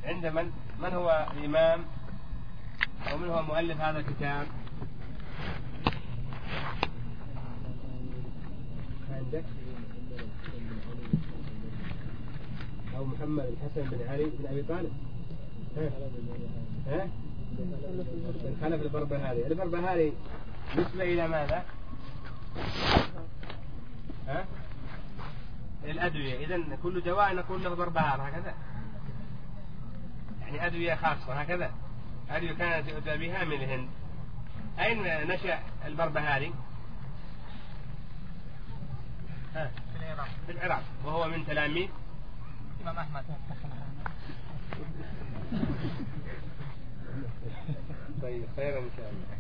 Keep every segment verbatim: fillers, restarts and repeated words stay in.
عند من؟ من هو الإمام أو من هو مؤلف هذا الكتاب؟ عندك أو محمد الحسن بن علي بن أبي طالب. ها؟ ها؟ بن خلف البربهاري. البربهاري نسبة إلى ماذا؟ ها؟ الأدوية. إذن كل دواء نقول له بربهار هكذا، يعني أدوية خاصة هكذا، أدوية كانت يؤتى بها من الهند. أين نشأ البربهاري؟ ها؟ في العراق. في العراق، وهو من تلاميذ الإمام أحمد. طيب خير إن شاء الله.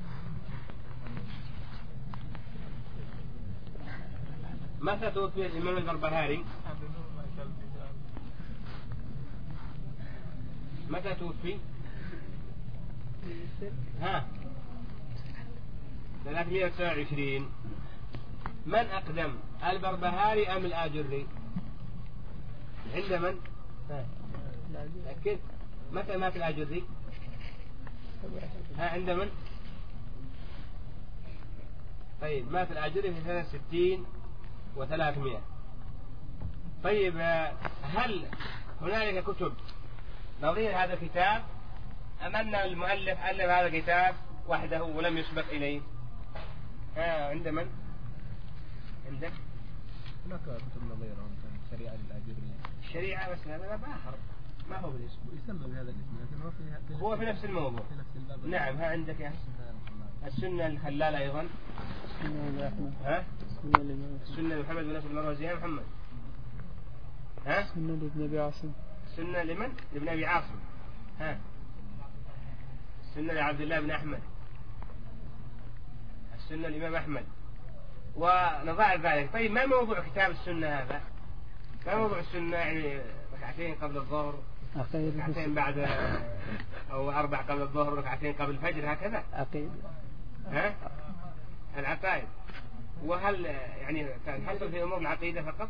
متى توفي الإمام البربهاري؟ متى توفي؟ ها؟ ثلاثمائة وتسعة وعشرين. من أقدم، البربهاري أم الآجري؟ عند من؟ أكيد. متى مات الآجري؟ ها عند من؟ طيب مات الآجري في سنة ستين وثلاثمائة. طيب هل هنالك كتب نظير هذا الكتاب أم أن المؤلف ألف هذا الكتاب وحده ولم يسبق إليه؟ ها عند من؟ عندك؟ هناك كتب نظيرة شريعة الآجرية. الشريعة بس هذا باب آخر ما هو بالاسم. يسمى بهذا الاسم لكن هو في هو في نفس الموضوع. في نفس الباب. نعم. ها عندك يا السنة الخلال أيضا. ها؟ السنة لمحمد بن نصر المروزي. يا محمد. ها؟ السنة لابن أبي عاصم. السنة لمن؟ لابن أبي عاصم. ها؟ السنة لعبد الله بن أحمد. السنة الإمام أحمد ونظائر ذلك. طيب ما موضوع كتاب السنة هذا؟ ما موضوع السنة؟ يعني ركعتين قبل الظهر، ركعتين بعد، أو أربع قبل الظهر، ركعتين قبل الفجر هكذا. عقيدة. ها؟ العقائد. وهل يعني تنحصر في أمور العقيدة فقط؟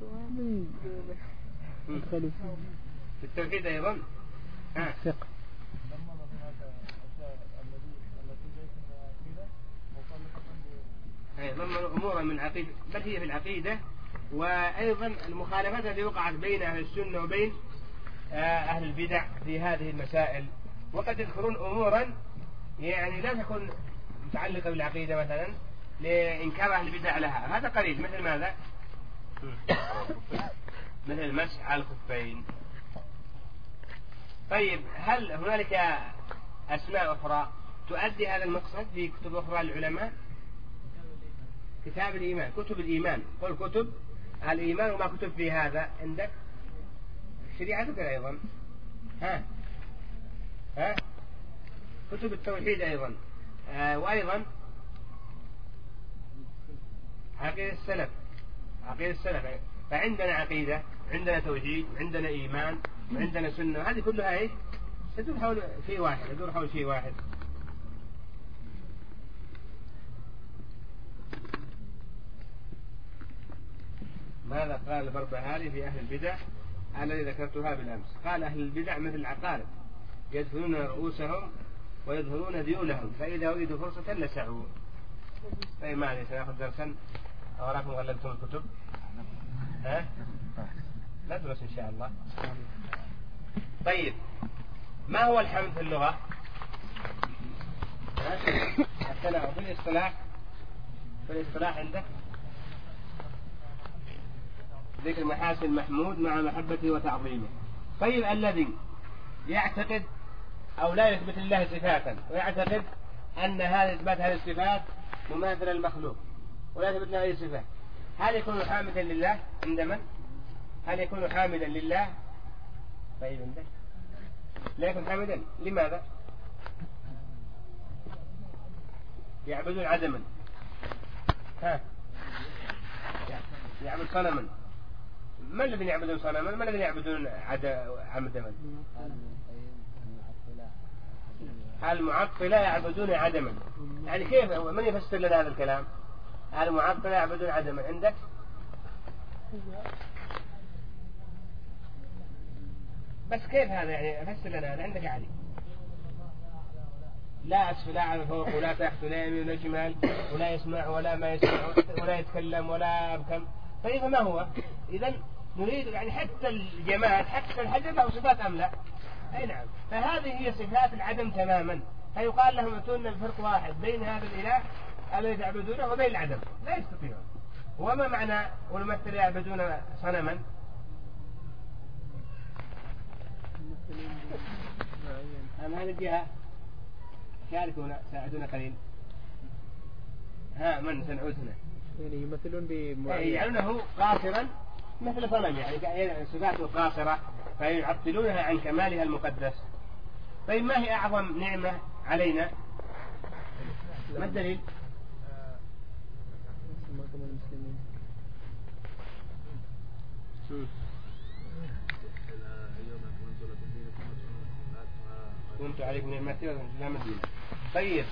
في التوحيد أيضا. ها؟ الفقه. ضمن أمورا من العقيدة، بل هي في العقيدة. وأيضا المخالفات التي وقعت بين أهل السنة وبين أهل البدع في هذه المسائل، وقد يذكرون أمورا يعني لا تكون متعلقة بالعقيدة مثلا لإنكار أهل البدع لها. هذا قليل. مثل ماذا؟ مثل المسح على الخفين. طيب هل هنالك أسماء أخرى تؤدي هذا المقصد في كتب أخرى للعلماء؟ كتاب الإيمان، كتب الإيمان، قل كتب الإيمان. وما كتب في هذا عندك؟ شريعتك أيضا. ها؟ ها؟ كتب التوحيد أيضا. آه وأيضا عقيدة السلف. عقيدة السلف. فعندنا عقيدة، عندنا توحيد، عندنا إيمان، عندنا سنة. هذه كلها إيه؟ تدور حول شيء واحد، تدور حول شيء واحد. ماذا قال البربهاري في أهل البدع الذي ذكرتها بالأمس؟ قال أهل البدع مثل العقارب يدفنون رؤوسهم ويظهرون ذيولهم، فإذا وجدوا فرصة لسعوا. طيب ما عليه، سنأخذ درسا أوراكم غلبتم الكتب. ها؟ لا تدرس إن شاء الله. طيب ما هو الحمد في اللغة؟ الثناء. في الاصطلاح، في الاصطلاح عندك ذكر محاسن محمود مع محبته وتعظيمه. طيب الذي يعتقد أو لا يثبت الله صفاتا ويعتقد أن هذا إثبات هذه الصفات مماثلة للمخلوق ولا يثبت له أي صفة، هل يكون حامدا لله عند من؟ هل يكون حامدا لله؟ طيب عندك لا يكون حامدا. لماذا؟ يعبدون عدما. ها؟ يعبد صنما. ما الذين يعبدون صنما؟ ما الذين يعبدون عدما؟ المعطلة يعبدون عدما. يعني كيف؟ من يفسر لنا هذا الكلام؟ المعطلة يعبدون عدما. عندك؟ بس كيف هذا يعني؟ فسر لنا هذا عندك علي. لا أسفل أعلى فوق ولا تحت ولا يمين ولا شمال ولا يسمع ولا ما يسمع ولا يتكلم ولا يبكم. طيب ما هو؟ إذا نريد يعني حتى الجماد حتى الحجر له صفات أم لا؟ أي نعم. فهذه هي صفات العدم تماما. فيقال لهم أتونا بفرق واحد بين هذا الإله الذي تعبدونه وبين العدم، لا يستطيعون. وما معنى والممثل يعبدون صنما؟ أم هذه الجهة شاركونا ساعدونا قليل. ها من سنعود هنا؟ يعني يمثلون بمعين يجعلونه قاصرا مثل صنم، يعني صفاته قاصرة فيعطلونها عن كمالها المقدس. طيب ما هي أعظم نعمة علينا؟ ما الدليل؟ كنت عليكم نعمتي وإسلام الدين. طيب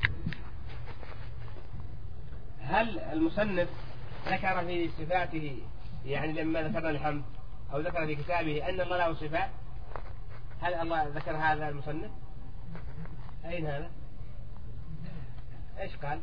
هل المصنف ذكر في صفاته يعني لما ذكر الحمد أو ذكر في كتابه أن الله له صفات؟ هل الله ذكر هذا المصنف؟ أين هذا؟ إيش قال؟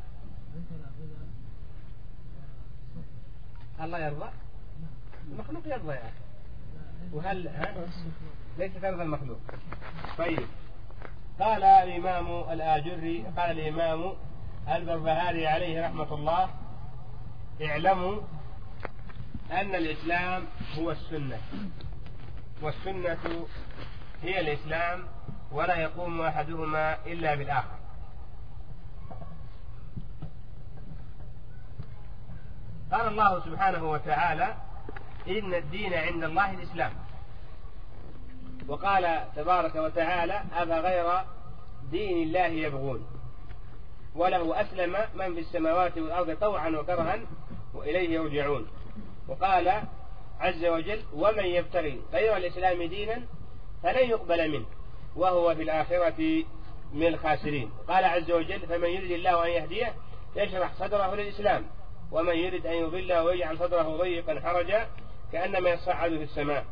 الله يرضى؟ المخلوق يرضى يا أخي. وهل ها؟ ليس ترضى المخلوق. طيب قال الإمام الآجري قال الإمام البربهاري عليه رحمة الله: اعلموا أن الإسلام هو السنة، والسنة هي الإسلام، ولا يقوم أحدهما إلا بالآخر. قال الله سبحانه وتعالى: إن الدين عند الله الإسلام. وقال تبارك وتعالى: أفغير دين الله يبغون وله أسلم من في السماوات والأرض طوعا وكرها وإليه يرجعون. وقال عز وجل: ومن يبتغي غير الإسلام دينا فلن يقبل منه وهو في الآخرة من الخاسرين. قال عز وجل: فمن يرد الله أن يهديه يشرح صدره للإسلام ومن يرد أن يضله ويجعل صدره ضيقا حرجا كأنما يصعد في السماء.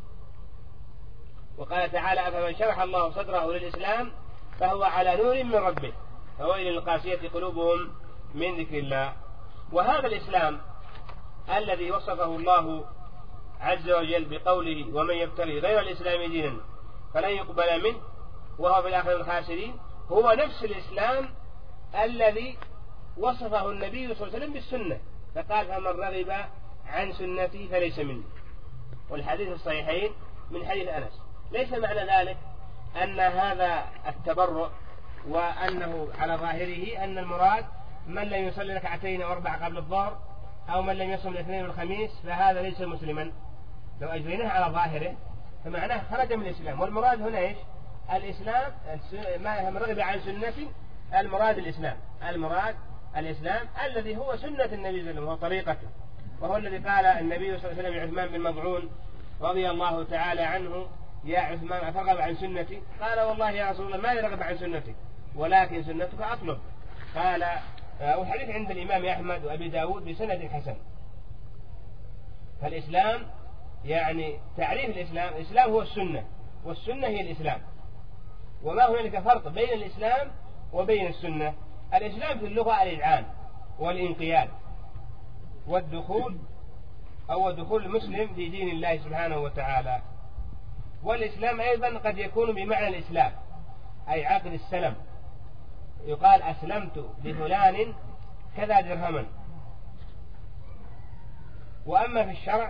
وقال تعالى: أفمن شرح الله صدره للإسلام فهو على نور من ربه فويل للقاسية قلوبهم من ذكر الله. وهذا الإسلام الذي وصفه الله عز وجل بقوله: ومن يبتغي غير الإسلام دينا فلن يقبل منه وهو في الآخرة من الخاسرين، هو نفس الإسلام الذي وصفه النبي صلى الله عليه وسلم بالسنة، فقال: فمن رغب عن سنتي فليس مني. والحديث الصحيحين من حديث أنس. ليس معنى ذلك أن هذا التبرع وأنه على ظاهره أن المراد من لم يصلي ركعتين أو أربع قبل الظهر أو من لم يصم الاثنين والخميس فهذا ليس مسلما. لو أجريناه على ظاهره فمعناه خرج من الإسلام. والمراد هنا إيش؟ الإسلام. ما من رغب عن سنتي المراد الإسلام، المراد الإسلام الذي هو سنة النبي صلى الله عليه وسلم وهو طريقته، وهو الذي قال النبي صلى الله عليه وسلم لعثمان بن مظعون رضي الله تعالى عنه: يا عثمان أترغب عن سنتي؟ قال: والله يا رسول الله ما يرغب عن سنتي ولكن سنتك أطلب. قال، والحديث عند الإمام أحمد وأبي داود بسند حسن. فالإسلام يعني تعريف الإسلام: الإسلام هو السنة والسنة هي الإسلام. وما هنالك فرق بين الإسلام وبين السنة. الإسلام في اللغة الإذعان والإنقياد والدخول أو دخول المسلم في دين الله سبحانه وتعالى. والإسلام أيضا قد يكون بمعنى الإسلام أي عقد السلم، يقال: أسلمت لفلان كذا درهما. وأما في الشرع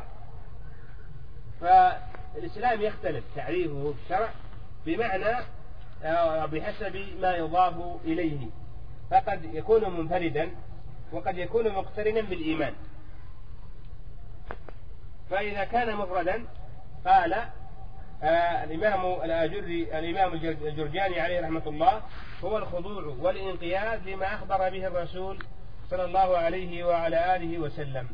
فالإسلام يختلف تعريفه في الشرع بمعنى بحسب ما يضاف إليه، فقد يكون منفردا وقد يكون مقترنا بالإيمان. فإذا كان مفردا قال آه الإمام الآجري الإمام الجرجاني عليه رحمة الله: هو الخضوع والانقياد لما أخبر به الرسول صلى الله عليه وعلى آله وسلم.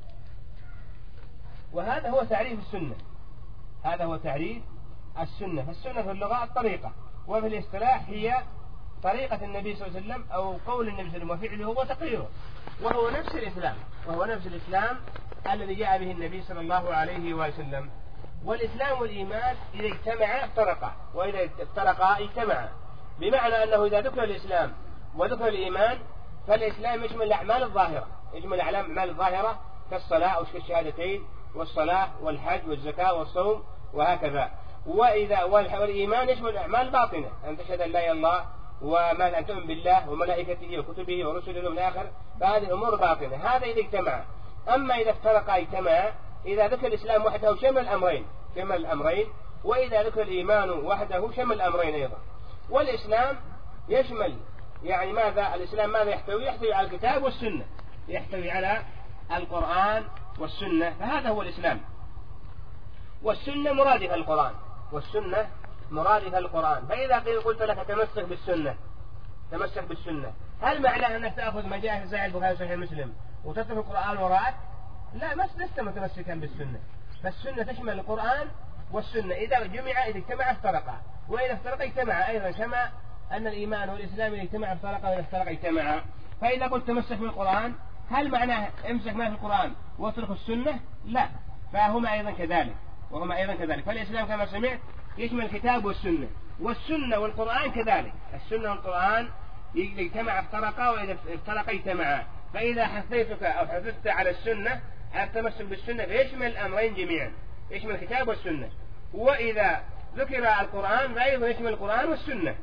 وهذا هو تعريف السنة، هذا هو تعريف السنة. فالسنة في اللغة الطريقة، وفي الاصطلاح هي طريقة النبي صلى الله عليه وسلم أو قول النبي صلى الله عليه وسلم وفعله وتقريره، وهو نفس الإسلام، وهو نفس الإسلام الذي جاء به النبي صلى الله عليه وسلم. والإسلام والإيمان إذا اجتمعا افترقا، وإذا افترقا اجتمعا، بمعنى أنه إذا ذكر الإسلام وذكر الإيمان فالإسلام يشمل الأعمال الظاهرة، يشمل الأعمال الظاهرة كالصلاة أو كالشهادتين والصلاة والحج والزكاة والصوم وهكذا. وإذا والإيمان يشمل الأعمال الباطنة، أن تشهد أن لا إله إلا الله وما أن تؤمن بالله وملائكته وكتبه ورسله واليوم الآخر، فهذه أمور باطنة. هذا إذا اجتمع. أما إذا افترقا اجتمعا، إذا ذكر الإسلام وحده شمل الأمرين شمل الأمرين وإذا ذكر الإيمان وحده شمل الأمرين أيضا. والإسلام يشمل يعني ماذا؟ الإسلام ماذا يحتوي؟ يحتوي على الكتاب والسنة، يحتوي على القرآن والسنة، فهذا هو الإسلام. والسنة مرادفة القرآن، والسنة مرادفة القرآن. فإذا قيل قلت لك تمسك بالسنة تمسك بالسنة، هل معناه أنك تأخذ ما جاء في صحيح البخاري وصحيح مسلم وتترك القرآن وراءك؟ لا، لست متمسكا بالسنة. فالسنة تشمل القرآن والسنة، إذا جمع إذا اجتمع افترقا، وإذا افترقا اجتمع أيضا، كما أن الإيمان والإسلام إذا اجتمع افترقا وإذا افترقا اجتمع. فإذا قلت تمسك بالقرآن هل معناه امسك ما في القرآن واترك السنة؟ لا، فهما أيضا كذلك وهما أيضا كذلك. فالإسلام كما سمعت يشمل الكتاب والسنة، والسنة والقرآن كذلك. السنة والقرآن اجتمع افترقا وإذا افترقا اجتمعا. فإذا حثيتك أو حثت على السنة على التمسك بالسنة فيشمل الأمرين جميعا، يشمل الكتاب والسنة. وإذا ذكر القرآن فأيضا يشمل القرآن والسنة.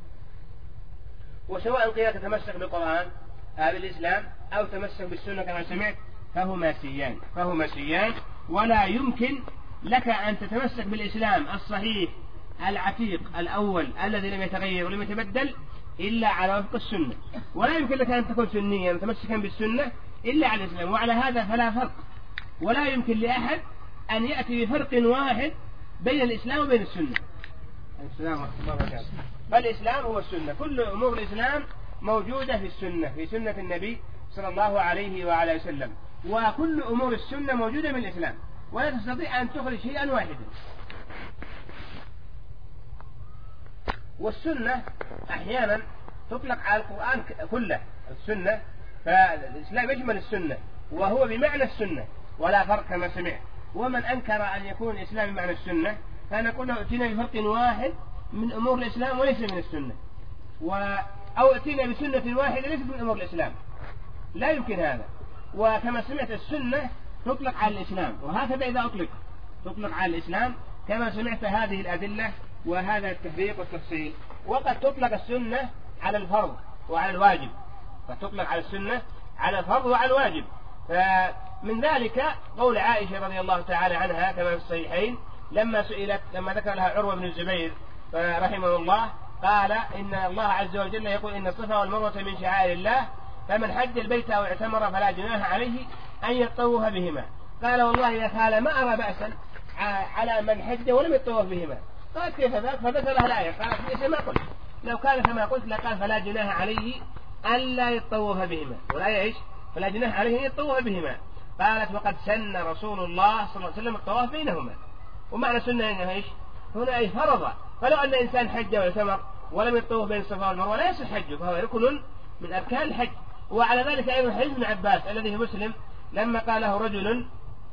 وسواء قيل تتمسك بالقرآن أو بالإسلام أو تمسك بالسنة كما سمعت فهما سيان فهما سيان ولا يمكن لك أن تتمسك بالإسلام الصحيح العتيق الأول الذي لم يتغير ولم يتبدل إلا على وفق السنة، ولا يمكن لك أن تكون سنيا متمسكا بالسنة إلا على الإسلام. وعلى هذا فلا فرق، ولا يمكن لأحد أن يأتي بفرق واحد بين الإسلام وبين السنة. السلام عليكم. فالإسلام هو السنة، كل أمور الإسلام موجودة في السنة، في سنة النبي صلى الله عليه وعلى وسلم، وكل أمور السنة موجودة من الإسلام، ولا تستطيع أن تخرج شيئا واحدا. والسنة أحيانا تطلق على القرآن كله، السنة، فالإسلام يشمل السنة وهو بمعنى السنة ولا فرق كما سمعت. ومن أنكر أن يكون الإسلام بمعنى السنة فنقول له ائتنا بفرق واحد من أمور الإسلام وليس من السنة، و... أو ائتنا بسنة واحدة ليست من أمور الإسلام، لا يمكن هذا. وكما سمعت السنة تطلق على الإسلام، وهكذا إذا أطلق تطلق على الإسلام كما سمعت هذه الأدلة وهذا التفريق والتفصيل. وقد تطلق السنة على الفرض وعلى الواجب، فتطلق على السنة على الفرض وعلى الواجب. فمن ذلك قول عائشة رضي الله تعالى عنها كما في الصحيحين لما سئلت لما ذكر لها عروة بن الزبير رحمه الله قال إن الله عز وجل يقول إن الصفا والمروة من شعائر الله فمن حج البيت أو اعتمر فلا جناح عليه أن يطوف بهما. قال والله يا خالة ما أرى بأسا على من حج ولم يطوف بهما. قال كيف ذاك؟ فذكر لها الآية قالت ليس ما قلت، لو كان كما قلت لقال فلا جناح عليه ألا يطوف بهما، والآية إيش؟ فلا جناح عليه أن يطوف بهما. قالت وقد سن رسول الله صلى الله عليه وسلم الطواف بينهما. ومعنى سنة هنا إيش؟ هنا أي فرض. فلو أن إنسان حج واعتمر ولم يطوف بين الصفا والمروة لا يصح حجه، فهو ركن من أركان الحج. وعلى ذلك أيضا حديث ابن عباس الذي في مسلم لما قال له رجل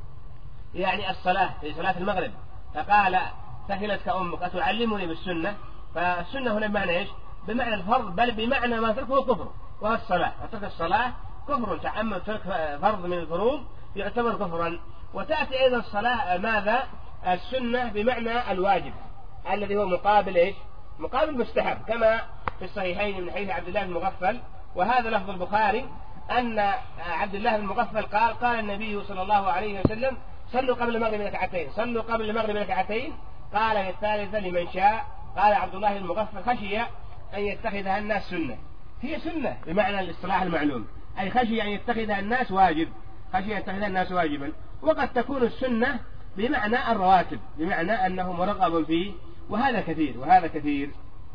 يعني الصلاة في صلاة المغرب فقال ثقلتك أمك أتعلمني بالسنة؟ فالسنة هنا بمعنى إيش؟ بمعنى الفرض، بل بمعنى ما تركه كفر، وهو الصلاة. ترك الصلاة كفر، تعمد ترك فرض من الفروض يعتبر كفرا. وتأتي أيضا الصلاة ماذا؟ السنة بمعنى الواجب الذي هو مقابل إيش؟ مقابل مستحب، كما في الصحيحين من حديث عبد الله بن مغفل، وهذا لفظ البخاري أن عبد الله بن مغفل قال قال النبي صلى الله عليه وسلم صلوا قبل المغرب ركعتين صلوا قبل المغرب ركعتين قال الثالثة لمن شاء. قال عبد الله بن مغفل خشي أن يتخذها الناس سنة، هي سنة بمعنى الاصطلاح المعلوم، أي خشي أن يتخذها الناس واجب، خشي أن يتخذها الناس واجبا. وقد تكون السنة بمعنى الرواتب، بمعنى أنه مرغب فيه، وهذا كثير وهذا كثير.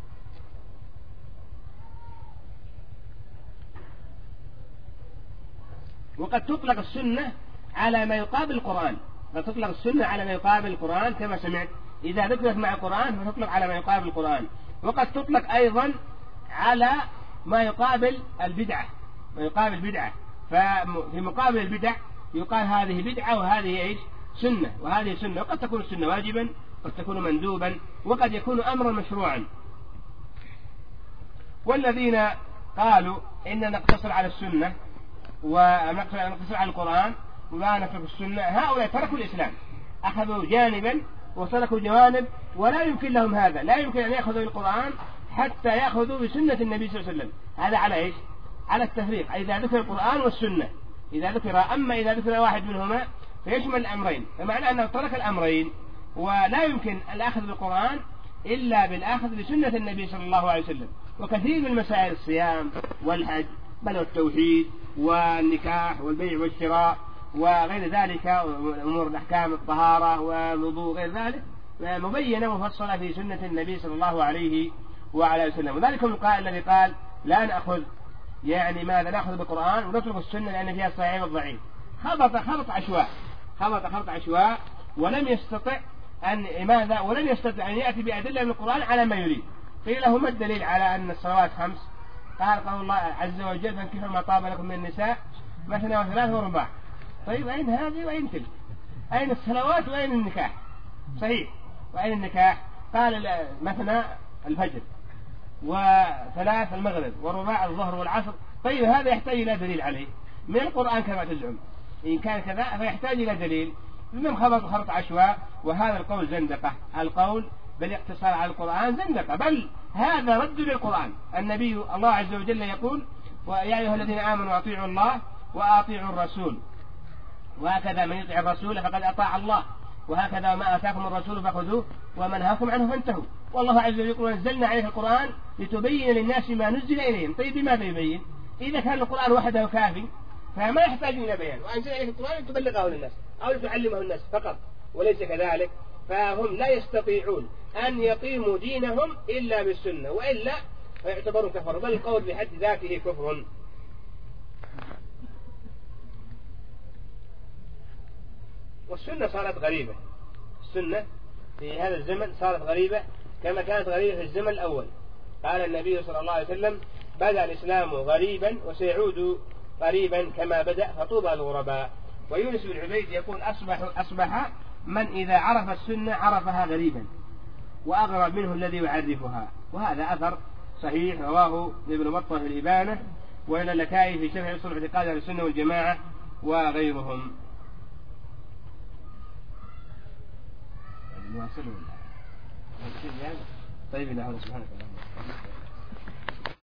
وقد تطلق السنة على ما يقابل القرآن، قد تطلق السنة على ما يقابل القرآن كما سمعت، إذا ذكرت مع القرآن فتطلق على ما يقابل القرآن. وقد تطلق أيضا على ما يقابل البدعة، ما يقابل البدعة، ففي مقابل البدع يقال هذه بدعة وهذه إيش؟ سنة، وهذه سنة، وقد تكون السنة واجبا، قد تكون مندوبا، وقد يكون أمرا مشروعا. والذين قالوا إننا نقتصر على السنة ونقتصر على القرآن ولا نترك السنة، هؤلاء تركوا الإسلام، أخذوا جانبا وتركوا جوانب، ولا يمكن لهم هذا، لا يمكن أن يأخذوا القرآن حتى يأخذوا بسنة النبي صلى الله عليه وسلم. هذا على إيش؟ على التفريق، إذا ذكر القرآن والسنة إذا ذكر، أما إذا ذكر واحد منهما فيشمل الأمرين، فمعنى أنه ترك الأمرين، ولا يمكن الأخذ بالقرآن إلا بالأخذ بسنة النبي صلى الله عليه وسلم. وكثير من مسائل الصيام والحج بل والتوحيد والنكاح والبيع والشراء وغير ذلك، أمور الأحكام الطهارة والوضوء غير ذلك مبينة مفصلة في سنة النبي صلى الله عليه وعلى وسلم. وذلك القائل الذي قال لا نأخذ يعني ماذا نأخذ بالقرآن ونترك السنة لأن فيها الصحيح والضعيف، خبط خبط عشواء خبط خبط عشواء ولم يستطع أن ماذا ولم يستطع أن يأتي بأدلة من القرآن على ما يريد. قيل له ما الدليل على أن الصلوات خمس؟ قال قول الله عز وجل فانكحوا ما طاب لكم من النساء مثنى وثلاث ورباع. طيب أين هذه وأين تلك؟ أين الصلوات وأين النكاح؟ صحيح، وأين النكاح؟ قال مثنى الفجر، وثلاث المغرب، ورباع الظهر والعصر. طيب هذا يحتاج إلى دليل عليه من القرآن كما تزعم، إن كان كذا فيحتاج إلى دليل. من خبط خبط عشواء، وهذا القول زندقة، القول بالاقتصار على القرآن زندقة، بل هذا رد للقرآن. النبي الله عز وجل يقول ويا أيها الذين آمنوا أطيعوا الله وأطيعوا الرسول، وهكذا من يطيع الرسول فقد أطاع الله، وهكذا ما آتاكم الرسول فخذوه وما نهاكم عنه فانتهوا. والله عز وجل يقول نزلنا عليك القرآن لتبين للناس ما نزل إليهم. طيب بماذا يبين؟ إذا كان القرآن وحده كافي فما يحتاج إلى بيان، وأنزل عليك القرآن لتبلغه للناس أو لتعلمه الناس فقط، وليس كذلك. فهم لا يستطيعون أن يقيموا دينهم إلا بالسنة، وإلا فيعتبرون كفر، بل القول بحد ذاته كفر. والسنة صارت غريبة، السنة في هذا الزمن صارت غريبة كما كانت غريبة في الزمن الأول. قال النبي صلى الله عليه وسلم بدأ الإسلام غريبا وسيعود غريبا كما بدأ فطوبى للغرباء. ويونس بن عبيد يقول أصبح, أصبح من إذا عرف السنة عرفها غريبا، وأغرب منه الذي يعرفها. وهذا أثر صحيح رواه ابن بطة في الإبانة، وإلى اللكائي في شرح أصول اعتقاد أهل السنة والجماعة وغيرهم. طيب الله سبحانه وتعالى.